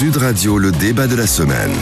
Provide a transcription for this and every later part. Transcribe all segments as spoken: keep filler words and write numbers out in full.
Sud Radio, le débat de la semaine.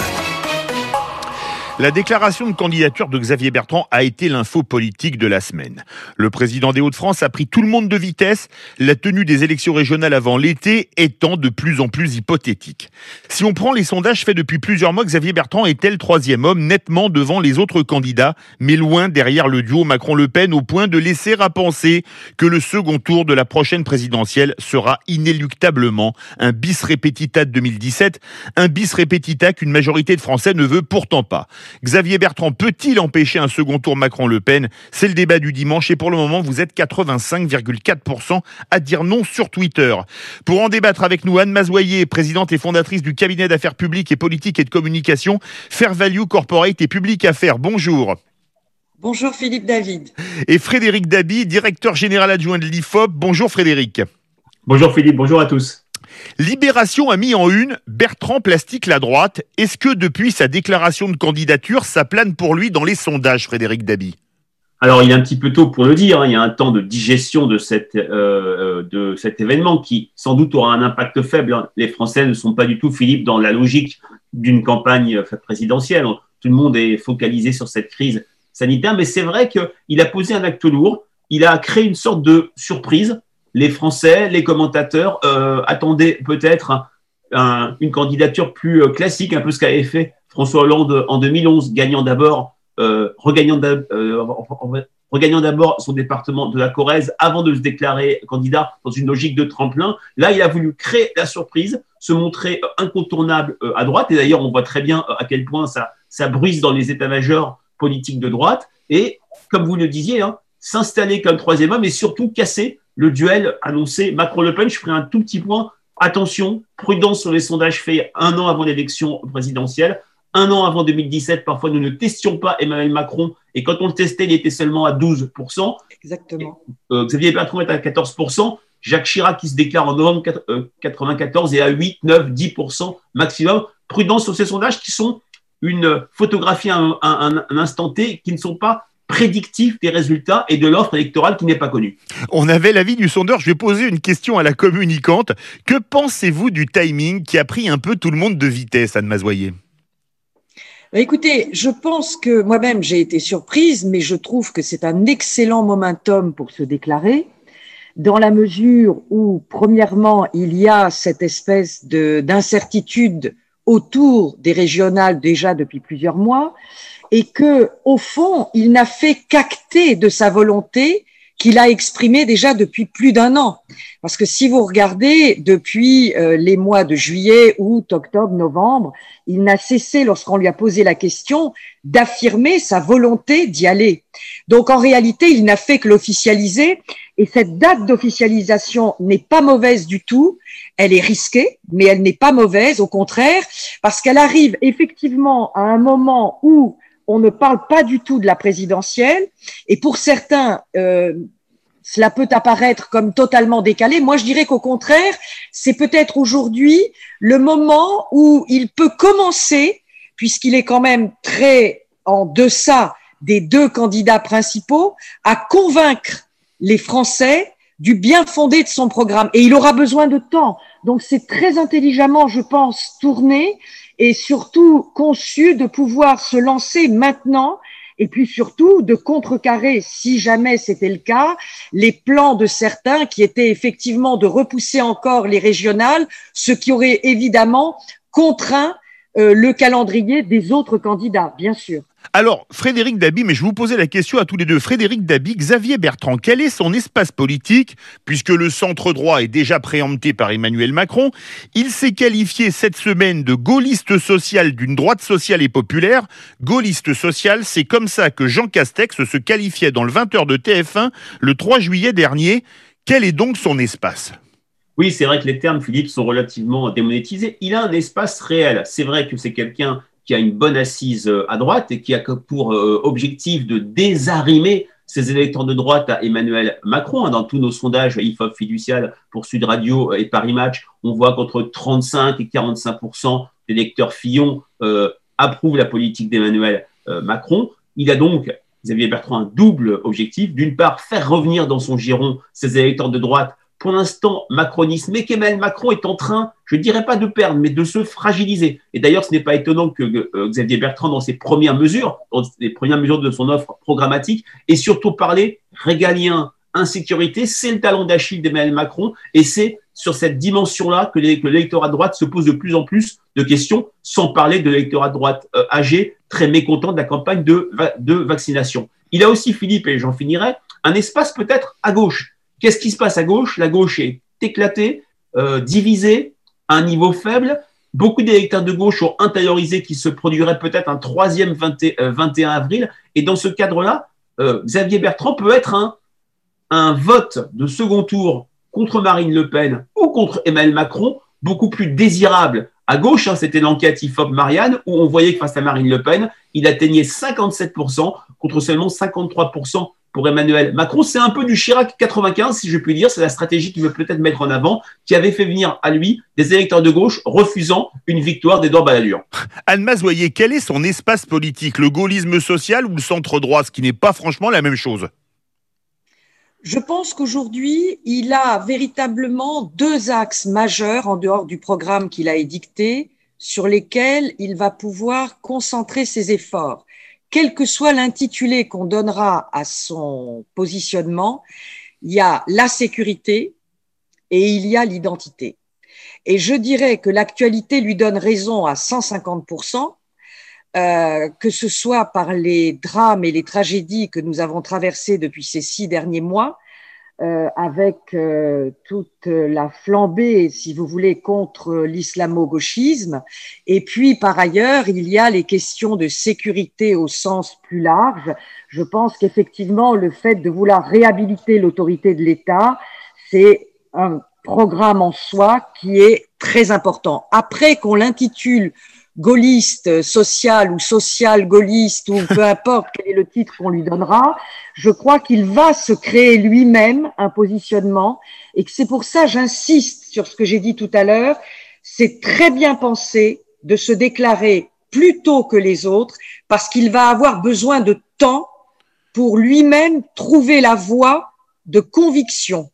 La déclaration de candidature de Xavier Bertrand a été l'info politique de la semaine. Le président des Hauts-de-France a pris tout le monde de vitesse, la tenue des élections régionales avant l'été étant de plus en plus hypothétique. Si on prend les sondages faits depuis plusieurs mois, Xavier Bertrand était le troisième homme, nettement devant les autres candidats, mais loin derrière le duo Macron-Le Pen, au point de laisser à penser que le second tour de la prochaine présidentielle sera inéluctablement un bis repetita de deux mille dix-sept, un bis repetita qu'une majorité de Français ne veut pourtant pas. Xavier Bertrand peut-il empêcher un second tour Macron-Le Pen ? C'est le débat du dimanche et pour le moment, vous êtes quatre-vingt-cinq virgule quatre pour cent à dire non sur Twitter. Pour en débattre avec nous, Anne Mazoyer, présidente et fondatrice du cabinet d'affaires publiques et politiques et de communication Fair Value Corporate et Public Affaires. Bonjour. Bonjour Philippe David. Et Frédéric Dabi, directeur général adjoint de l'I F O P. Bonjour Frédéric. Bonjour Philippe, bonjour à tous. Libération a mis en une Bertrand plastique la droite. Est-ce que depuis sa déclaration de candidature, ça plane pour lui dans les sondages, Frédéric Dabi ? Alors, il est un petit peu tôt pour le dire. Hein. Il y a un temps de digestion de, cette, euh, de cet événement qui, sans doute, aura un impact faible. Hein. Les Français ne sont pas du tout, Philippe, dans la logique d'une campagne présidentielle. Tout le monde est focalisé sur cette crise sanitaire. Mais c'est vrai qu'il a posé un acte lourd. Il a créé une sorte de surprise. Les Français, les commentateurs euh, attendaient peut-être un, une candidature plus euh, classique, un peu ce qu'avait fait François Hollande en deux mille onze, gagnant d'abord, euh, regagnant, d'ab- euh, regagnant d'abord son département de la Corrèze avant de se déclarer candidat dans une logique de tremplin. Là, il a voulu créer la surprise, se montrer incontournable euh, à droite. Et d'ailleurs, on voit très bien à quel point ça, ça bruise dans les états-majors politiques de droite. Et comme vous le disiez, hein, s'installer comme troisième homme et surtout casser le duel annoncé Macron-Le Pen. Je ferai un tout petit point. Attention, prudence sur les sondages faits un an avant l'élection présidentielle. Un an avant deux mille dix-sept, parfois nous ne testions pas Emmanuel Macron. Et quand on le testait, il était seulement à douze pour cent. Exactement. Euh, Xavier Bertrand est à quatorze pour cent. Jacques Chirac qui se déclare en novembre quatre-vingt-quatorze est à huit, neuf, dix pour cent maximum. Prudence sur ces sondages qui sont une photographie à un, un, un instant T, qui ne sont pas prédictif des résultats et de l'offre électorale qui n'est pas connue. On avait l'avis du sondeur. Je vais poser une question à la communicante. Que pensez-vous du timing qui a pris un peu tout le monde de vitesse, Anne Mazoyer ? Écoutez, je pense que moi-même j'ai été surprise, mais je trouve que c'est un excellent momentum pour se déclarer, dans la mesure où, premièrement, il y a cette espèce de, d'incertitude autour des régionales déjà depuis plusieurs mois, et que, au fond, il n'a fait qu'acter de sa volonté qu'il a exprimée déjà depuis plus d'un an. Parce que si vous regardez, depuis euh, les mois de juillet, août, octobre, novembre, il n'a cessé, lorsqu'on lui a posé la question, d'affirmer sa volonté d'y aller. Donc, en réalité, il n'a fait que l'officialiser, et cette date d'officialisation n'est pas mauvaise du tout. Elle est risquée, mais elle n'est pas mauvaise, au contraire, parce qu'elle arrive effectivement à un moment où on ne parle pas du tout de la présidentielle, et pour certains, euh, cela peut apparaître comme totalement décalé. Moi, je dirais qu'au contraire, c'est peut-être aujourd'hui le moment où il peut commencer, puisqu'il est quand même très en deçà des deux candidats principaux, à convaincre les Français du bien fondé de son programme. Et il aura besoin de temps. Donc, c'est très intelligemment, je pense, tourné et surtout conçu de pouvoir se lancer maintenant et puis surtout de contrecarrer, si jamais c'était le cas, les plans de certains qui étaient effectivement de repousser encore les régionales, ce qui aurait évidemment contraint euh, le calendrier des autres candidats, bien sûr. Alors, Frédéric Dabi, mais je vous posais la question à tous les deux. Frédéric Dabi, Xavier Bertrand, quel est son espace politique ? Puisque le centre-droit est déjà préempté par Emmanuel Macron, il s'est qualifié cette semaine de gaulliste social d'une droite sociale et populaire. Gaulliste social, c'est comme ça que Jean Castex se qualifiait dans le vingt heures de T F un le trois juillet dernier. Quel est donc son espace ? Oui, c'est vrai que les termes, Philippe, sont relativement démonétisés. Il a un espace réel. C'est vrai que c'est quelqu'un qui a une bonne assise à droite et qui a pour euh, objectif de désarrimer ses électeurs de droite à Emmanuel Macron. Dans tous nos sondages I F O P fiducial pour Sud Radio et Paris Match, on voit qu'entre trente-cinq et quarante-cinq pour cent des électeurs Fillon euh, approuvent la politique d'Emmanuel euh, Macron. Il a donc, Xavier Bertrand, un double objectif. D'une part, faire revenir dans son giron ses électeurs de droite pour l'instant macronisme, mais qu'Emmanuel Macron est en train, je ne dirais pas de perdre, mais de se fragiliser. Et d'ailleurs, ce n'est pas étonnant que euh, Xavier Bertrand, dans ses premières mesures, dans les premières mesures de son offre programmatique, ait surtout parlé régalien, insécurité. C'est le talon d'Achille d'Emmanuel Macron, et c'est sur cette dimension-là que l'électorat de droite se pose de plus en plus de questions, sans parler de l'électorat de droite euh, âgé, très mécontent de la campagne de, de vaccination. Il a aussi, Philippe, et j'en finirai, un espace peut-être à gauche. Qu'est-ce qui se passe à gauche? La gauche est éclatée, euh, divisée, à un niveau faible. Beaucoup d'électeurs de gauche ont intériorisé qu'il se produirait peut-être un troisième vingt et un avril. Et dans ce cadre-là, euh, Xavier Bertrand peut être un, un vote de second tour contre Marine Le Pen ou contre Emmanuel Macron, beaucoup plus désirable à gauche. Hein, c'était l'enquête I F O P Marianne, où on voyait que face à Marine Le Pen, il atteignait cinquante-sept pour cent contre seulement cinquante-trois pour cent pour Emmanuel Macron. C'est un peu du Chirac quatre-vingt-quinze, si je puis dire. C'est la stratégie qu'il veut peut-être mettre en avant, qui avait fait venir à lui des électeurs de gauche refusant une victoire d'Édouard Balladur. Anne Mazoyer, quel est son espace politique? Le gaullisme social ou le centre-droit, ce qui n'est pas franchement la même chose? Je pense qu'aujourd'hui, il a véritablement deux axes majeurs en dehors du programme qu'il a édicté sur lesquels il va pouvoir concentrer ses efforts. Quel que soit l'intitulé qu'on donnera à son positionnement, il y a la sécurité et il y a l'identité. Et je dirais que l'actualité lui donne raison à cent cinquante pour cent, euh, que ce soit par les drames et les tragédies que nous avons traversées depuis ces six derniers mois, euh, avec euh, toute la flambée, si vous voulez, contre l'islamo-gauchisme. Et puis, par ailleurs, il y a les questions de sécurité au sens plus large. Je pense qu'effectivement, le fait de vouloir réhabiliter l'autorité de l'État, c'est un programme en soi qui est très important. Après qu'on l'intitule gaulliste social ou social gaulliste ou peu importe quel est le titre qu'on lui donnera, je crois qu'il va se créer lui-même un positionnement et que c'est pour ça j'insiste sur ce que j'ai dit tout à l'heure, c'est très bien pensé de se déclarer plus tôt que les autres parce qu'il va avoir besoin de temps pour lui-même trouver la voie de conviction.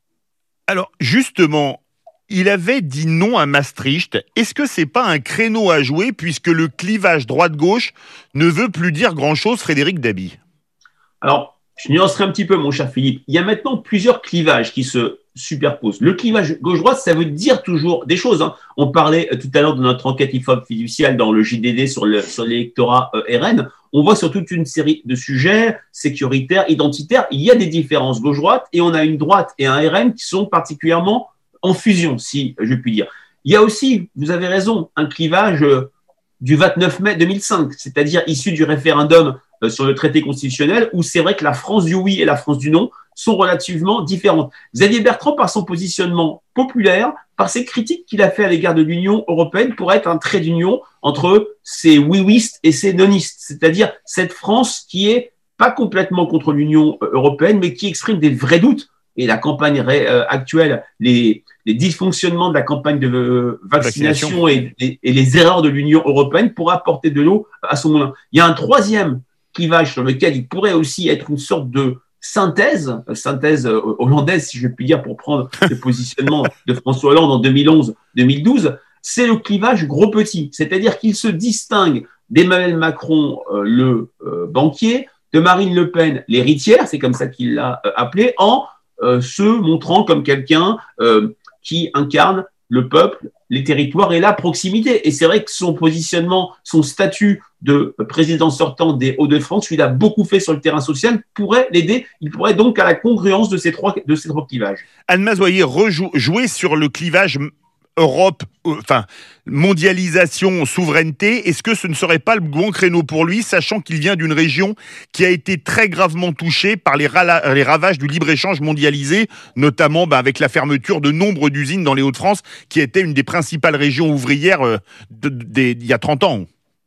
Alors justement, il avait dit non à Maastricht. Est-ce que c'est pas un créneau à jouer puisque le clivage droite-gauche ne veut plus dire grand-chose, Frédéric Dabi? Alors, je nuancerai un petit peu, mon cher Philippe. Il y a maintenant plusieurs clivages qui se superposent. Le clivage gauche-droite, ça veut dire toujours des choses. Hein. On parlait tout à l'heure de notre enquête I F O P fiduciale dans le J D D sur le, sur l'électorat euh, R N. On voit sur toute une série de sujets sécuritaires, identitaires. Il y a des différences gauche-droite et on a une droite et un R N qui sont particulièrement en fusion, si je puis dire. Il y a aussi, vous avez raison, un clivage euh, du vingt-neuf mai deux mille cinq, c'est-à-dire issu du référendum euh, sur le traité constitutionnel, où c'est vrai que la France du oui et la France du non sont relativement différentes. Xavier Bertrand, par son positionnement populaire, par ses critiques qu'il a fait à l'égard de l'Union européenne, pourrait être un trait d'union entre ses oui-wistes et ses nonistes, c'est-à-dire cette France qui est pas complètement contre l'Union européenne, mais qui exprime des vrais doutes. Et la campagne euh, actuelle, les, les dysfonctionnements de la campagne de euh, vaccination, vaccination. Et, et, et les erreurs de l'Union européenne pourraient apporter de l'eau à son moulin. Il y a un troisième clivage sur lequel il pourrait aussi être une sorte de synthèse, synthèse hollandaise, si je puis dire, pour prendre le positionnement de François Hollande en deux mille onze deux mille douze, c'est le clivage gros-petit. C'est-à-dire qu'il se distingue d'Emmanuel Macron, euh, le euh, banquier, de Marine Le Pen, l'héritière, c'est comme ça qu'il l'a euh, appelé, en Euh, se montrant comme quelqu'un euh, qui incarne le peuple, les territoires et la proximité. Et c'est vrai que son positionnement, son statut de président sortant des Hauts-de-France, lui, il a beaucoup fait sur le terrain social, pourrait l'aider. Il pourrait donc à la congruence de ces trois, de ces trois clivages. Anne Mazoyer, jouer sur le clivage Europe, enfin, mondialisation, souveraineté, est-ce que ce ne serait pas le bon créneau pour lui, sachant qu'il vient d'une région qui a été très gravement touchée par les, rala- les ravages du libre-échange mondialisé, notamment bah, avec la fermeture de nombre d'usines dans les Hauts-de-France, qui était une des principales régions ouvrières euh, de, de, de, d'il y a trente ans.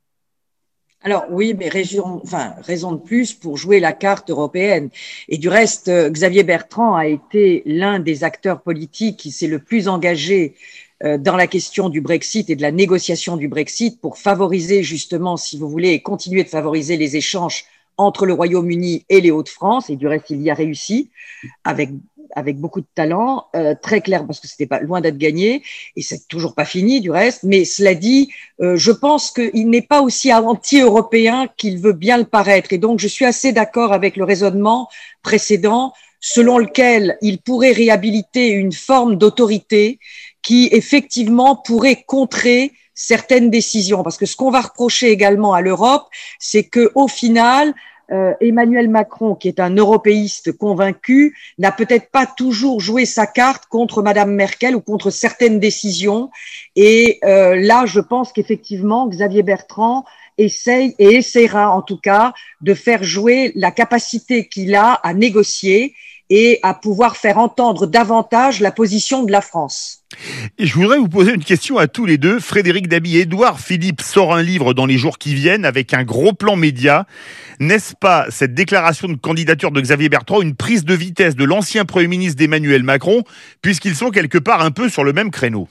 Alors oui, mais raison, enfin, raison de plus pour jouer la carte européenne. Et du reste, Xavier Bertrand a été l'un des acteurs politiques qui s'est le plus engagé dans la question du Brexit et de la négociation du Brexit pour favoriser justement, si vous voulez, et continuer de favoriser les échanges entre le Royaume-Uni et les Hauts-de-France. Et du reste, il y a réussi avec avec beaucoup de talent, euh, très clair, parce que c'était pas loin d'être gagné, et c'est toujours pas fini du reste. Mais cela dit, euh, je pense qu'il n'est pas aussi anti-européen qu'il veut bien le paraître. Et donc, je suis assez d'accord avec le raisonnement précédent, selon lequel il pourrait réhabiliter une forme d'autorité qui, effectivement, pourrait contrer certaines décisions. Parce que ce qu'on va reprocher également à l'Europe, c'est que, au final, Euh, Emmanuel Macron, qui est un européiste convaincu, n'a peut-être pas toujours joué sa carte contre Madame Merkel ou contre certaines décisions. Et euh, là, je pense qu'effectivement, Xavier Bertrand essaye et essaiera en tout cas de faire jouer la capacité qu'il a à négocier et à pouvoir faire entendre davantage la position de la France. Et je voudrais vous poser une question à tous les deux. Frédéric Dabi, Édouard Philippe sort un livre dans les jours qui viennent avec un gros plan média. N'est-ce pas cette déclaration de candidature de Xavier Bertrand une prise de vitesse de l'ancien Premier ministre d'Emmanuel Macron, puisqu'ils sont quelque part un peu sur le même créneau?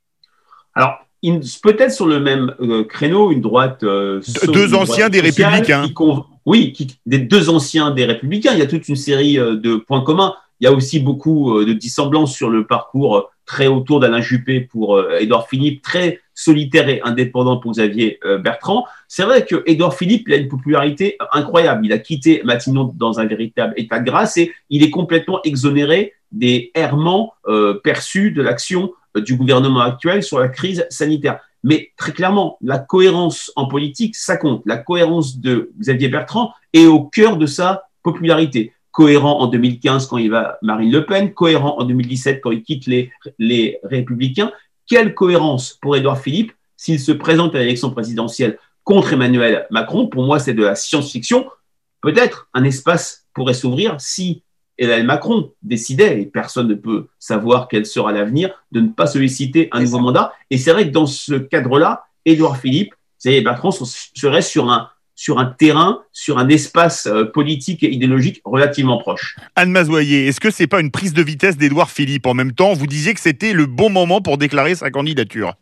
Alors, peut-être sur le même euh, créneau, une droite... Euh, de, deux une anciens droite des sociale, Républicains. Qui conv... Oui, qui, des deux anciens des Républicains. Il y a toute une série euh, de points communs. Il y a aussi beaucoup euh, de dissemblances sur le parcours euh, très autour d'Alain Juppé pour euh, Édouard Philippe, très solitaire et indépendant pour Xavier euh, Bertrand. C'est vrai que Édouard Philippe il a une popularité incroyable. Il a quitté Matignon dans un véritable état de grâce et il est complètement exonéré des errements euh, perçus de l'action euh, du gouvernement actuel sur la crise sanitaire. Mais très clairement, la cohérence en politique, ça compte. La cohérence de Xavier Bertrand est au cœur de sa popularité. Cohérent en deux mille quinze quand il va Marine Le Pen, cohérent en deux mille dix-sept quand il quitte les, les Républicains. Quelle cohérence pour Édouard Philippe s'il se présente à l'élection présidentielle contre Emmanuel Macron? Pour moi, c'est de la science-fiction. Peut-être un espace pourrait s'ouvrir si Emmanuel Macron décidait, et personne ne peut savoir quel sera l'avenir, de ne pas solliciter un nouveau mandat. Et c'est vrai que dans ce cadre-là, Édouard Philippe, Xavier Bertrand serait sur un sur un terrain, sur un espace euh, politique et idéologique relativement proche. Anne Mazoyer, est-ce que ce n'est pas une prise de vitesse d'Édouard Philippe? En même temps, vous disiez que c'était le bon moment pour déclarer sa candidature.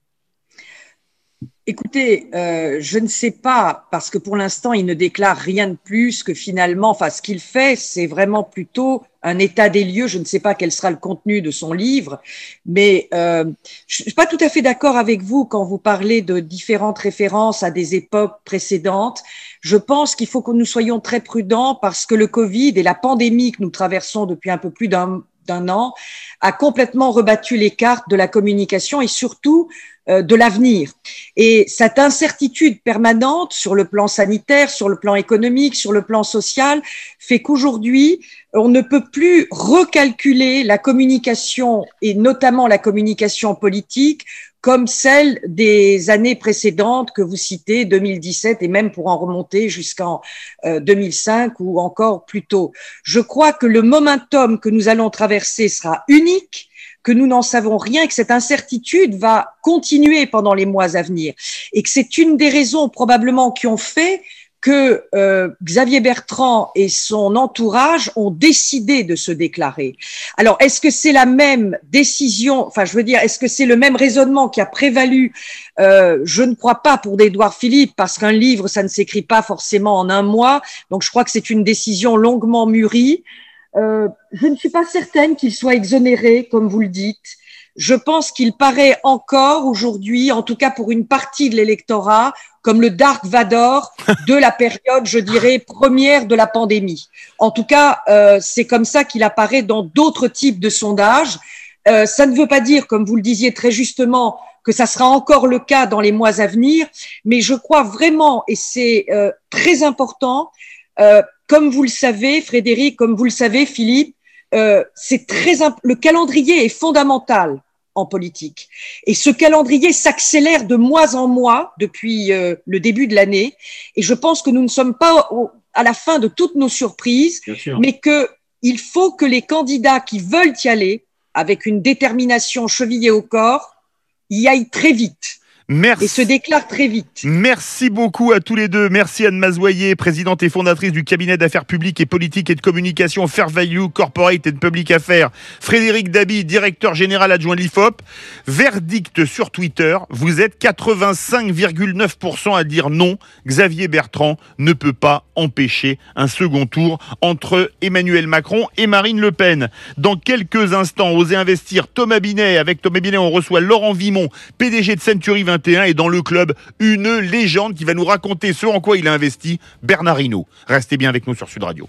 Écoutez, euh, je ne sais pas, parce que pour l'instant, il ne déclare rien de plus que finalement, enfin, ce qu'il fait, c'est vraiment plutôt un état des lieux. Je ne sais pas quel sera le contenu de son livre, mais euh, je ne suis pas tout à fait d'accord avec vous quand vous parlez de différentes références à des époques précédentes. Je pense qu'il faut que nous soyons très prudents parce que le Covid et la pandémie que nous traversons depuis un peu plus d'un d'un an a complètement rebattu les cartes de la communication et surtout euh, de l'avenir. Et cette incertitude permanente sur le plan sanitaire, sur le plan économique, sur le plan social, fait qu'aujourd'hui, on ne peut plus recalculer la communication et notamment la communication politique comme celle des années précédentes que vous citez, deux mille dix-sept et même pour en remonter jusqu'en euh, deux mille cinq ou encore plus tôt. Je crois que le momentum que nous allons traverser sera unique, que nous n'en savons rien et que cette incertitude va continuer pendant les mois à venir et que c'est une des raisons probablement qui ont fait que euh, Xavier Bertrand et son entourage ont décidé de se déclarer. Alors, est-ce que c'est la même décision, enfin, je veux dire, est-ce que c'est le même raisonnement qui a prévalu? euh, Je ne crois pas pour d'Édouard Philippe, parce qu'un livre, ça ne s'écrit pas forcément en un mois, donc je crois que c'est une décision longuement mûrie. Euh, je ne suis pas certaine qu'il soit exonéré, comme vous le dites. Je pense qu'il paraît encore aujourd'hui, en tout cas pour une partie de l'électorat, comme le Dark Vador de la période, je dirais, première de la pandémie. En tout cas, euh, c'est comme ça qu'il apparaît dans d'autres types de sondages. Euh, ça ne veut pas dire, comme vous le disiez très justement, que ça sera encore le cas dans les mois à venir, mais je crois vraiment, et c'est euh, très important, euh, comme vous le savez, Frédéric, comme vous le savez, Philippe, euh, c'est très imp- le calendrier est fondamental en politique. Et ce calendrier s'accélère de mois en mois depuis euh, le début de l'année. Et je pense que nous ne sommes pas au, à la fin de toutes nos surprises, mais qu'il faut que les candidats qui veulent y aller, avec une détermination chevillée au corps, y aillent très vite. Merci. Et se déclare très vite. Merci beaucoup à tous les deux. Merci Anne Mazoyer, présidente et fondatrice du cabinet d'affaires publiques et politiques et de communication Fair Value Corporate and Public Affairs. Frédéric Dabi, directeur général adjoint de l'I F O P. Verdict sur Twitter, vous êtes quatre-vingt-cinq virgule neuf pour cent à dire non. Xavier Bertrand ne peut pas empêcher un second tour entre Emmanuel Macron et Marine Le Pen. Dans quelques instants, osez investir Thomas Binet. Avec Thomas Binet, on reçoit Laurent Vimon, P D G de Century vingt et un, et dans le club, une légende qui va nous raconter ce en quoi il a investi, Bernard Hinault. Restez bien avec nous sur Sud Radio.